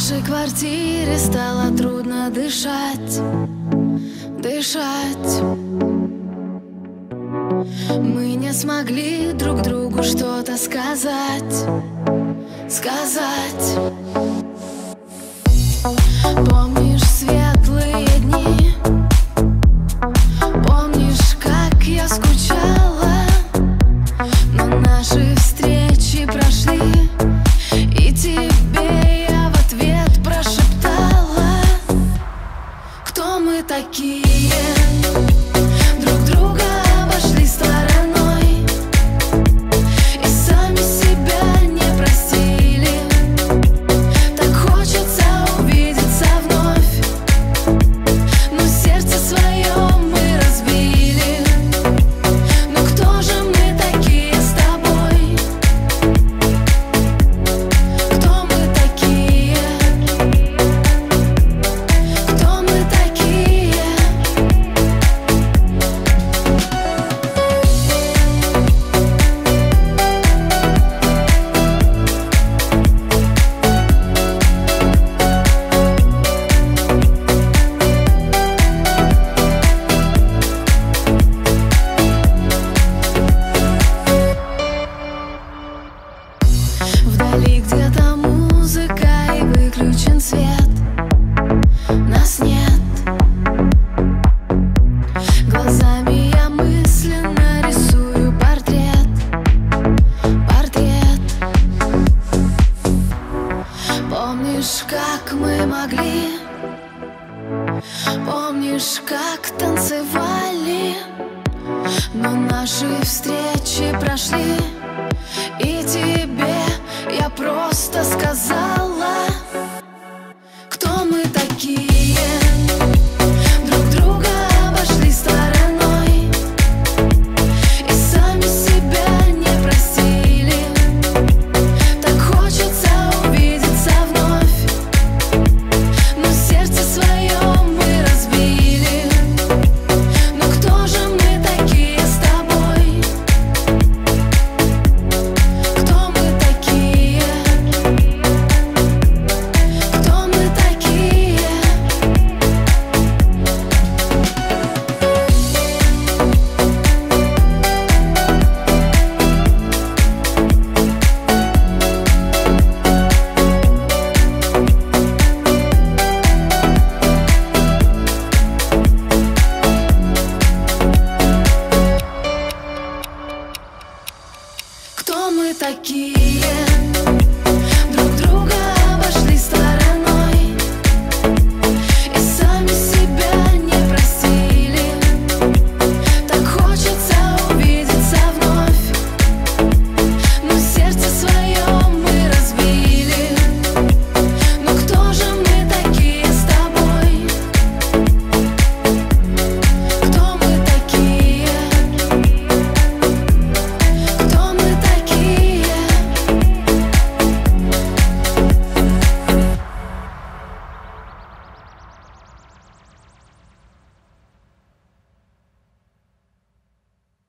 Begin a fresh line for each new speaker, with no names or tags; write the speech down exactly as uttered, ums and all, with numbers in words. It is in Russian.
нашей квартире стало трудно дышать, дышать. Мы не смогли друг другу что-то сказать, сказать. Помнишь светлые дни? Помнишь, как я скучала? Но наши встречи прошли, и тебе я в ответ прошептала: кто мы такие? Друг друга обошли стороной и сами себя не простили. Так хочется увидеться вновь, но сердце свое мы разбили. Ну кто же мы такие с тобой? Кто мы такие? Кто мы такие? Вдали где-то музыка и выключен свет, нас нет. Глазами я мысленно рисую портрет, портрет. Помнишь, как мы могли? Помнишь, как танцевали? Но наши встречи прошли, и тебе я просто сказала: